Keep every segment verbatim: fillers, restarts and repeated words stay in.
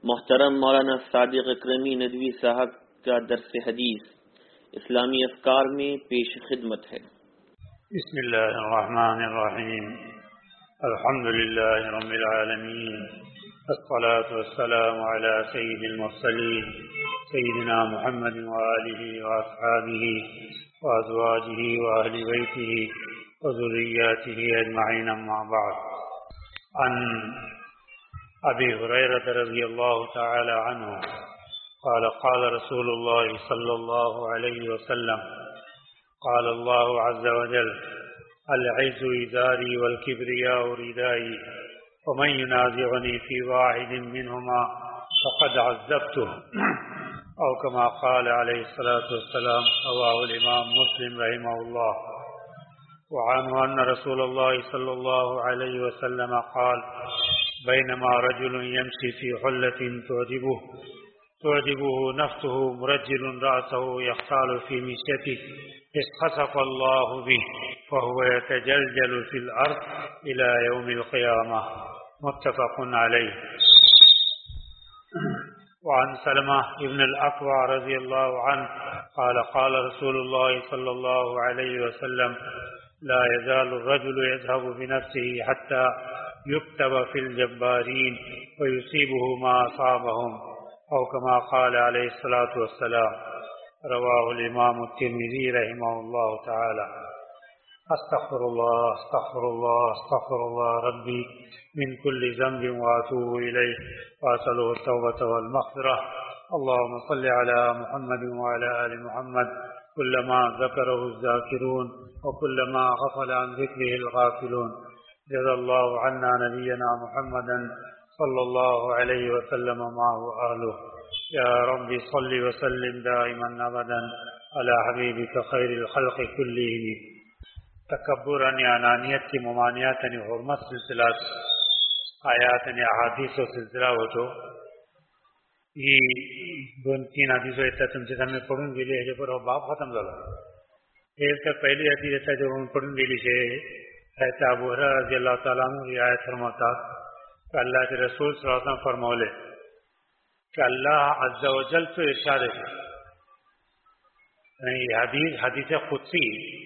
محترم مولانا صادق اکرمی ندوی صاحب کا درس حدیث اسلامی افکار میں پیش خدمت ہے۔ بسم اللہ الرحمن الرحیم، الحمد للہ رب العالمین، الصلاة والسلام علی سید المرسلین سیدنا محمد وآلہ واصحابہ وازواجہ واہل بیتہ وذریاتہ اجمعین، اما بعد۔ عن ابی ہریرہ رضی اللہ تعالی عنہ قال قال رسول اللہ صلی اللہ علیہ وسلم قال اللہ عز وجل العز ازاری والکبریاء ردائی ومن ينازعني في واحد منهما فقد عذبته او كما قال عليه الصلاة والسلام، رواه الامام مسلم رحمه الله۔ وعنه ان رسول الله صلى الله عليه وسلم قال بينما رجل يمشي في حلة تعجبه تعجبه نفسه مرجل رأسه يختال في مشيته إذ خسف الله به فهو يتجلجل في الأرض إلى يوم القيامة، متفق عليه۔ وعن سلمة ابن الأكوع رضي الله عنه قال قال رسول الله صلى الله عليه وسلم لا يزال الرجل يذهب بنفسه حتى يكتب في الجبارين ويصيبه ما أصابهم، أو كما قال عليه الصلاة والسلام، رواه الإمام الترمذي رحمه الله تعالى۔ استغفر الله استغفر الله استغفر الله ربي من كل ذنب وأتوب إليه وأسأله التوبة والمغفرة۔ اللهم صل على محمد وعلى آل محمد كلما ذكره الذاكرون وكلما غفل عن ذكره الغافلون۔ جزا الله عنا نبينا محمدا صلى الله عليه وسلم معه أهله۔ يا رب صل وسلم دائما أبدا على حبيبك خير الخلق كلهم۔ تکبر یعنی انانیت کی ممانعت یعنی حرمت سلسلہ آیات یعنی احادیث و سلسلہ ہو تو یہ دو تین حدیث تم سے ہمیں پڑھن گیلی ہے پر باب ختم لگا ایک تو پہلی حدیث ہے جو ہم پڑھن گیلی سے حضرت ابو ہریرہ رضی اللہ تعالیٰ عنہ یہ آیت فرماتا کہ اللہ کے رسول صلی اللہ علیہ وسلم فرمولے کہ اللہ عز و جل تو ارشاد ہے، یہ حدیث حدیث قدسی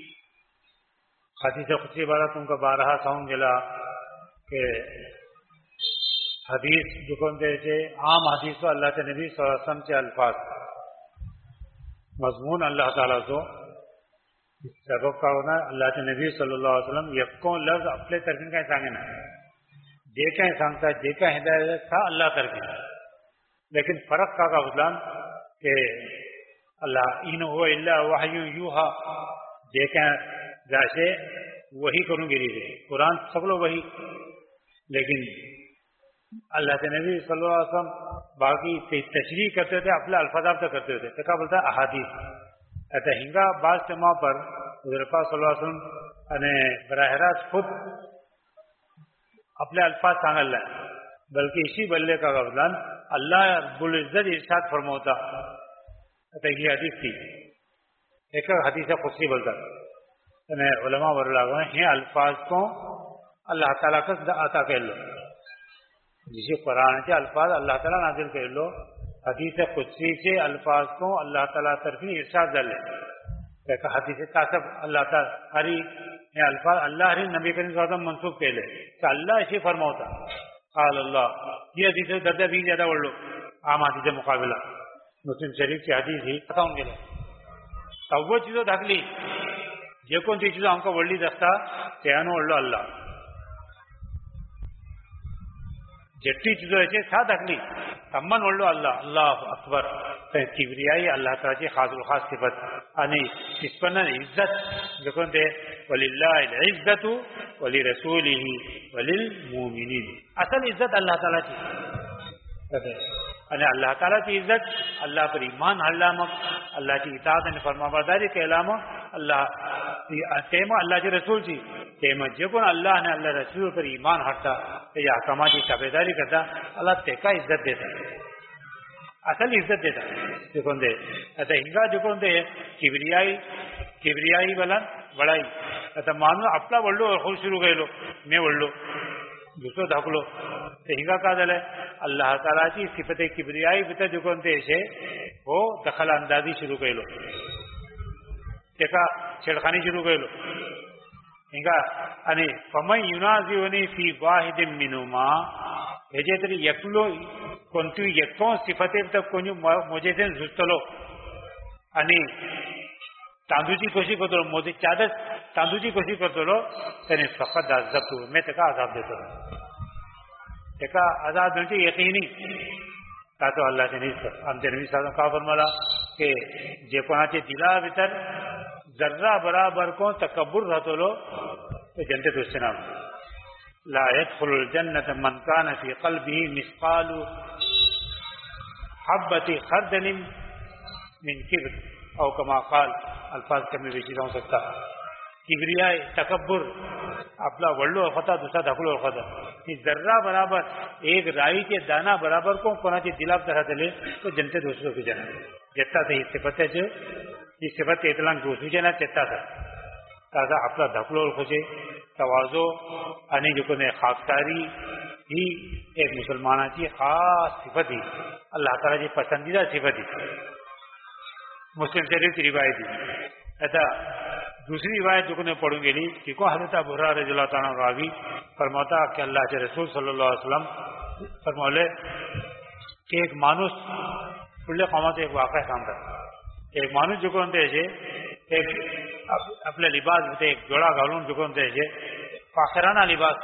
حدیث قدسی بارہ تم کا بارہا ساؤں گلا کہ حدیث جکن دے چھے عام حدیث اللہ کے نبی صلی اللہ علیہ وسلم کے الفاظ مضمون اللہ تعالیٰ کو سبب کا ہونا اللہ کے نبی صلی اللہ علیہ وسلم یکوں لفظ اپنے ترکن کا سانگے نہ جے کا سانگتا جے کا ہدایت تھا اللہ ترکن، لیکن فرق کا کا غزلان کہ اللہ این ہوا اللہ وحی یوہا جے کا جیسے وہی کروں گی رہے قرآن سب لوگ وہی، لیکن اللہ کے نبی صلی اللہ علیہ وسلم باقی تشریح کرتے تھے اپنے الفاظ تک کرتے تھے تو کیا بولتا ہے احادیث ایسا ہنگا بعض جمع پر حضرت پاک صلی اللہ علیہ وسلم نے براہ راست خود اپنے الفاظ سانگ اللہ بلکہ اسی بلے کا غفلان اللہ رب العزت ارشاد فرموتا ایسا یہ حدیث تھی ایک حدیث خصوصی بولتا علماء ورلاغ ہیں الفاظ کو اللہ تعالیٰ کا عطا کر لو، جسے قرآن کے الفاظ اللہ تعالیٰ نازل کر لو، حدیث قدسی کے الفاظ کو اللہ تعالیٰ طرفی ارشاد ڈالے ایک حدیث کاسب اللہ تعالیٰ ہری یہ الفاظ اللہ ہری نبی کریم صلی اللہ علیہ وسلم منسوخ کہلے کہ اللہ اسے فرماتا قال اللہ، یہ حدیث درجہ بھی زیادہ بڑھ لو عام حدیث مقابلہ مسلم شریف کی حدیث ہی بتاؤں گے تب وہ چیزوں دھکلی یہ کون سی چیزوں ہم کو بڑھلی دستا کہانو اڑلو اللہ جٹی چیزوں ایسے سا دھکلی تمن اڑلو اللہ اللہ اکبر کبریائی اللہ تعالیٰ کی خاص الخاص صفت یعنی اس پر عزت جو کون دے وللہ العزت ولرسولہ وللمؤمنین، اصل عزت اللہ تعالیٰ کی یعنی اللہ تعالیٰ کی عزت اللہ پر ایمان علامت اللہ کی اطاعت یعنی فرمانبرداری کے علامت اللہ تیمہ اللہ کے رسول کی تیمہ جکن اللہ نے اللہ رسول پر ایمان ہٹتا یا احکامات کی تابعداری کرتا اللہ تیکا عزت دیتا اصل عزت دیتا جکن دے ایسا ہنگا جکن دے کبریائی کبریائی بلن بڑائی ایسا مانو اپنا بڑھ لو اور خود شروع کر لو میں بڑھ لو دوسروں دھک لو हिंगा का जाले अल्लाह तालाची सिफत किब्रियाई भितर जो कोणते अशे हो दखल अंदाजी सुरू केलो तेका छेडखानी सुरू केलो हिंगा आणि फमन युनाजिवनी फी वाहिदिन मिनुमा हेजे तरी एकलो कोणती एको सिफते भितर कोणी मोजेतेन झुजतलो आणि तांदूची कोशी करतलो मोदी चादच तांदूची कोशी करतलो त्याने फकत अजाब मैं तेका अजाब देतो तेका अजाब म्हणजे यकीनी का तो अल्लाह ने आमच्या नबी साहब का फरमाला कि जे कोणाचे दिला भितर जर्रा बराबर को तकब्बुर रहतलो तो जन्नत उसना ला यदखुलुल जन्नत मन कान फी क़ल्बिही मिस्क़ालु हब्बति खर्दल मिन किब्र और कमा काल अल्फाज कमी बेशी जाऊ सकता किब्रिया तकब्बुर आपला वडलो होता दुसरा धाकलो होता ही जर्रा बराबर एक राई के दाना बराबर को कोणाची दिलाप तरह दिले तो जनते दूसरों की जना जेता ही सिफत है ही सिफत इतला गोसूचे ना चेता था ताजा आपला धाकलो खोजे तवाजो आणि जो कोने खाकसारी ही एक मुसलमानाची खास सिफत ही अल्लाह ताला जी पसंदीदा सिफत ही मुस्लिम शरीफ की रिवायत ही ऐसा दूसरी रिवायत जो ने पढ़ू गेली कि को हजरत अबू हुरैरा रज़ियल्लाहु ताला रावी फरमाता कि अल्लाह के रसूल सल्लल्लाहु अलैहि वसल्लम फरमाले कि एक माणूस पुढल्या कामात एक वाक़या सांगता एक माणूस जो कोणते असे एक आपल्या लिबास मध्ये एक जोडा घालून जो कोणते असे फाखराना लिबास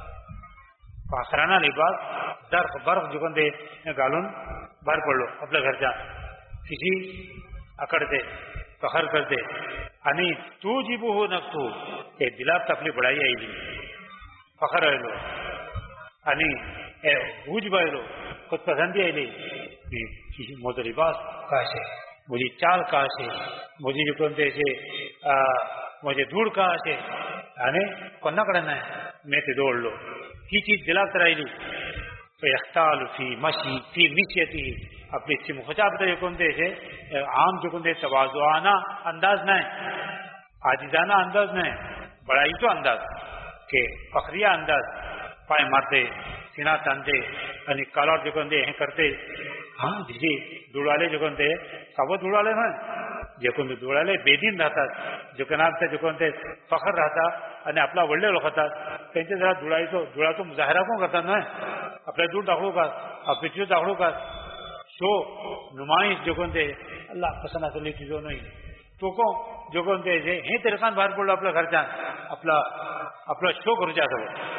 फाखराना लिबास दर्फ बर्फ जो कोणते घालून बाहेर पडलो आपल्या घरच्या किसी अकडते फखर करते आणि तू जीबू हो नक्तू ते दिलात आपली बडाई आयली फखर आयलो आणि बूझ बायलो खुद पसंदी आयली मोजो लिबास काशे मुझी चाल काशे मुझी जो कोणते असे मुझे धूळ का असे आणि कोणाकडे नाही मी ते दौडलो ही चीज दिलात राहिली यख्ताल फी मशी फी मिशयती अपनी सिमखचाबत जो कोणते असे आम जो कोणते तवाज़ुआना अंदाज नहीं आजिजाना अंदाज नहीं बड़ाई तो अंदाज के फखरिया अंदाज पाय मारते सीना तानते आणि कालर जो कोणते हे करते हाँ जी धुळाले जो कोणते सावध धुळाले ना जे कोणते धुळाले बेदीन राहतात जो कोणाचे जो कोणते फखर राहतात आणि आपला वडले लोक होतात त्यांचे जरा धुळाईचो धुळाचो मुजाहरा कोण करतात ना आपल्या दूर दाखवू का आपली चीज दाखवू का शो नुमाइश जो कोणते अल्लाह पसंद असली चीजो नाही तो को जो कोणते हे तिरकान बाहेर पडलो आपल्या घरच्यान आपला आपला शो करूचा सगळं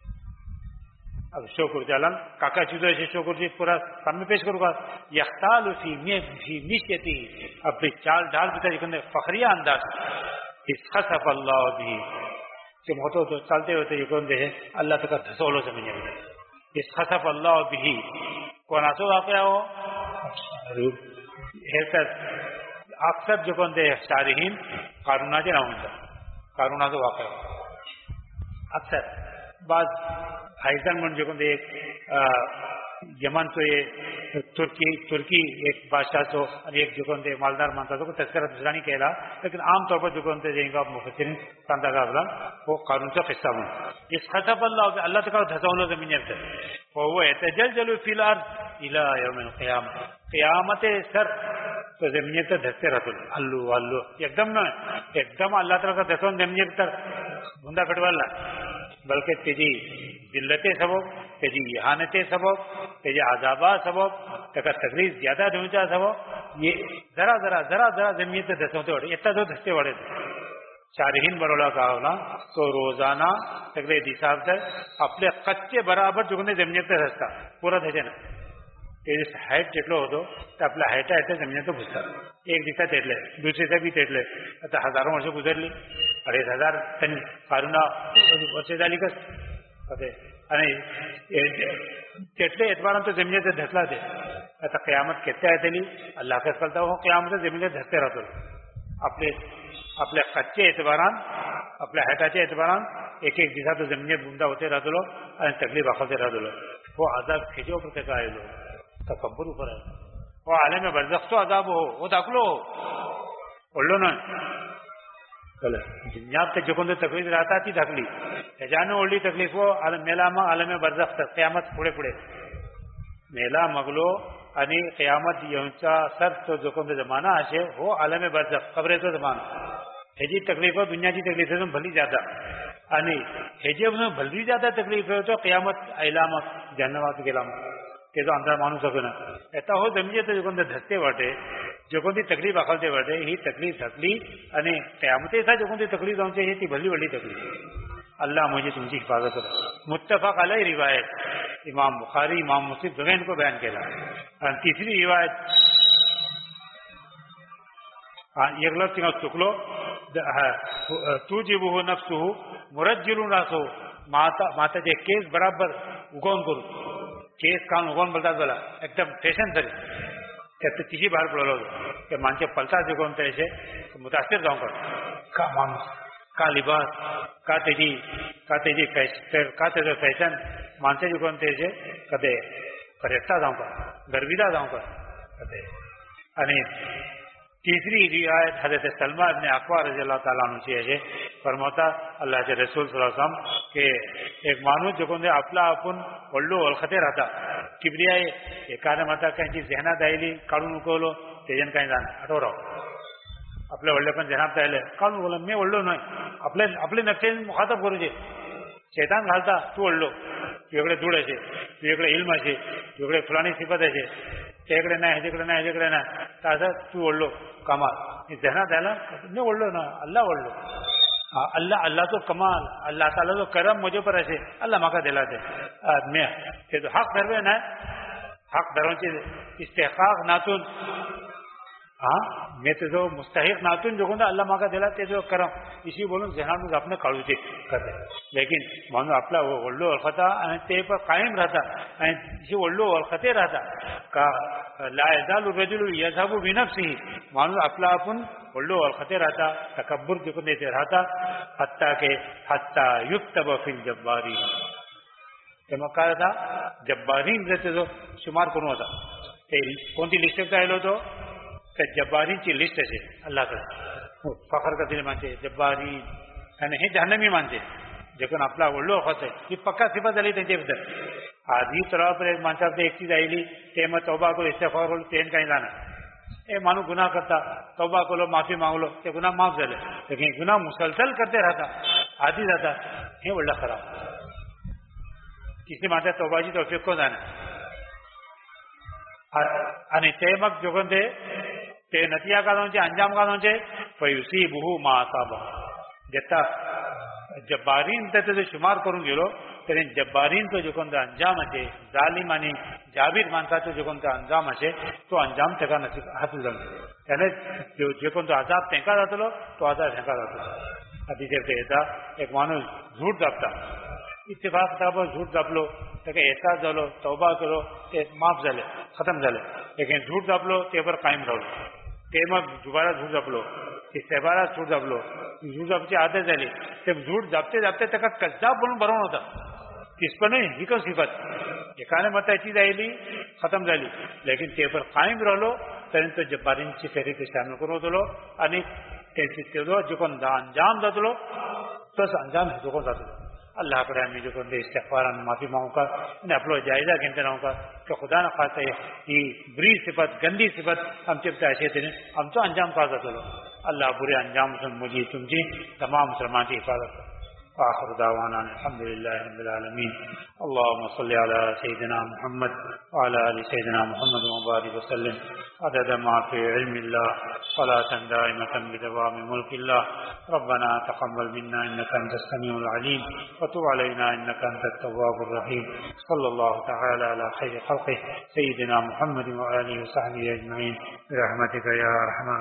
अब शो करूचा काका चीजो असे शो करूची पुरा सामने पेश करू का यख्ताल फी मिशयती अपनी चाल ढाल पिता जो कोणते फखरिया अंदाज इसखसफ अल्लाह भी जब होतो तो चलते होते जो कोणते अल्लाह तक धसवलो समझे इसखसफ अल्लाह भी कोणाचो वाकया हो हे तर अक्सर जो कोणते शारीहीन कारुणाचे नाव म्हणतात कारुणाचो वाकया अक्सर बाद हायजन म्हणजे कोणते एक यमनचो एक तुर्की तुर्की एक बादशाहचो आणि एक जो कोणते मालदार मानता तो तस्करा दुसऱ्यांनी केला लेकिन आमतौर पर जो कोणते जेंगा मुफस्सिरीन सांगता गावला वो कारुणचा किस्सा म्हणून इस खसफ अल्लाह अल्लाह तक धसवलो जमिनीवर वो यतजलजलु फिल अर्द इला यौम अल क़ियामह क़ियामत सर तो जमिनीवर धसते राहतो अल्लू अल्लू एकदम ना एकदम अल्लाह तक धसवून जमिनीवर बुंदा कटवाला बल्कि तेजी जिल्लते सबब तेजी इहानते सबब तेजे आजाबा सबब तका तकलीफ ज्यादा देऊचा सबब ये जरा जरा जरा जरा जमिनीत धसवते वाढे येता जो धसते वाढे शारीहीन बरोला गावला तो रोजाना सगळे दिसाब तर आपल्या कच्चे बराबर जुगने जमिनीत धसता पुरा त्याचे ना ते हाईट जेटलो होतो तर आपल्या हाईटा हाईटा जमिनीत घुसतात एक दिवसात तेटले दुसऱ्याचा बी तेटले आता हजारो वर्ष गुजरली अडीच हजार त्यांनी कारुणा वर्ष झाली कस होते आणि तेटले एतबारांत जमिनीत धसला ते आता कयामत केत्या येतली अल्लाह कस करता हो कयामत जमिनीत धसते राहतो आपले आपल्या कच्चे एतबारान आपल्या हायटाच्या एतबारान एक एक दिवसात जमिनीत बुंदा होते राहतलो आणि तकलीफ दाखवते राहतलो वो आजाब खेजो पर का आयलो तकब्बुर ऊपर आयलो वो आलम बरज़ख तो अजाब हो वो दाखलो हो पडलो ना دنیا تے جکون تکلیف رہتا تھی تکلیف اجانو اولی تکلیف ہو میلا ما عالم برزخ قیامت پڑے پڑے میلا مغلو انی قیامت یونچا سر تو جکون زمانہ آشے وہ عالم برزخ قبر تو زمانہ ہجی تکلیف ہو دنیا کی تکلیف ہے تو بھلی جاتا انی ہجی انہیں بھلی جاتا تکلیف ہے تو قیامت علامت جہنمات کے علامت کہ تو اندر مانو سکے نا ایسا ہو سمجھے تو جکون دھستے بٹے جکون دی تکلیف اخلتے بٹے ہی تکلیف تھکلی انی قیامت ایسا جکون دی تکلیف ہوں چاہیے تھی بھلی بھلی تکلیف اللہ مجھے تم کی حفاظت کرے متفق علیہ روایت امام بخاری امام مسلم دونوں کو بیان کیا تیسری روایت ایک لفظ ٹکلو تو جی وہ نفس ہو مرجل راسو ماتا ماتا جے کیس برابر اگون کرو کیس کان اگون بلتا بلا ایک دم فیشن سری کہتے تیسری بار پڑھو کہ مانچے پلتا سے کون تیسے متاثر جاؤں کر کا مانس کا لباس کا تیجی کا تیجی کا تیجی فیشن مانچے جو کون تیسے کہتے پریشتا جاؤں کر گرویدہ جاؤں کر کہتے یعنی تیسری روایت حضرت سلمہ ابن اکوع رضی اللہ تعالیٰ عنہ سے ہے فرماتا اللہ کے رسول صلی اللہ علیہ وسلم کہ ایک مانو جو کون دے اپلا اپن ولو والخطے رہتا کبریائی ایک کارے ماتا کہیں چیز ذہنہ دائلی کارون کولو تیجن کہیں جانا اٹھو رہو اپنے ولے پن جناب دائلے کارون کولو میں ولو نہیں اپنے اپنے نفسے مخاطب کرو جے شیطان گھالتا تو ولو تو ایکڑے دوڑے سے تو ایکڑے علم ہے تو ایکڑے فلانی صفت ہے ایکڑے نہ ہے جکڑے نہ ہے جکڑے نہ تازہ تو ولو کمال ذہنہ دائلا میں ولو نا اللہ ولو اللہ اللہ تو کمال اللہ تعالیٰ تو کرم مجھے پر ایسے اللہ ماں کا دلا دے میں تو حق دروے نہ حق دروں چیز استحقاق ناتون ہاں میں تو مستحق ناتون جو کہوں اللہ ماں کا دلا تے جو کرم اسی بولوں ذہن میں اپنے کاڑو سے کرتے لیکن مانو اپنا وہ ولو اور خطا تے پر قائم رہتا اسی ولو اور خطے رہتا کا لا یزال الرجل یذهب بنفسه مانو اپنا اپن ولو اور خطے رہتا تکبر جو دیتے رہتا حتیٰ کہ حتیٰ یکتب فی الجبارین جمع کہا تھا جبارین رہتے تو شمار کنو تھا کون سی لسٹ کا ہے تو جبارین کی لسٹ ہے اللہ کا فخر کا دل مانتے جبارین یعنی جہنمی مانتے لیکن اپنا ولو خط ہے یہ پکا صفت علی تھے بدر آدھی طرح پر ایک مانتا ایک چیز آئی لی تیمت توبہ کو استغفار کرو تین کہیں لانا اے مانو گناہ کرتا توبہ کو لو معافی مانگ لو کہ گناہ معاف کر لے لیکن گناہ مسلسل کرتے رہتا آدھی رہتا یہ بڑا خراب کسی مانتا توبہ جی توفیق کو جانا یعنی تیمک جو دے تے نتیجہ کا دوں انجام کا دوں فیصیبہ ما اصابہ جتا جبارین تے تو شمار کروں گے لو لیکن جبارین تو جو کون انجام ہے ظالمانی جابر مانتا تو جو کون انجام ہے تو انجام تکا نصیب حاصل کر یعنی جو جو کون تو عذاب تنکا رہتا لو تو عذاب تنکا رہتا حدیث سے ایسا ایک مانو جھوٹ دبتا اتفاق کتابوں جھوٹ دب لو کہ احساس ڈالو توبہ کرو معاف جلے ختم جلے لیکن جھوٹ دب لو تے پر قائم رہو تیمک دوبارہ جھوٹ دب لو استعبارہ جھوٹ دب لو جھوٹ دب سے آدھے جلے جب جھوٹ دبتے دبتے تک کذاب بولوں برون ہوتا کس پر نہیں ہی صفت یہ کہنے مت چیز آئی لی ختم جلی لیکن تے پر قائم رہ لو ترین تو جب بارین کی فہرست شامل کرو دلو انی تینسیس کے دو جو کون دا انجام دا دلو تو انجام ہے جو کون دا دلو اللہ پر ہمیں جو کون دے استغفارا معافی مانگوں کا انہیں اپلو جائزہ گنتے رہوں کا کہ خدا نہ خواستہ یہ بری صفت گندی صفت ہم چپتے ایسے تھے ہم تو انجام کا دا دلو اللہ برے انجام سے مجھے تم جی تمام مسلمان کی حفاظت کرو آخر دعوانا الحمد لله رب العالمين اللهم صل على سيدنا محمد وعلى آل سيدنا محمد وبارك وسلم عدد ما في علم الله صلاة دائمة بدوام ملك الله ربنا تقبل منا إنك أنت السميع العليم وتب علينا إنك أنت التواب الرحيم صلى الله تعالى على خير خلقه سيدنا محمد وآله وصحبه أجمعين برحمتك يا أرحم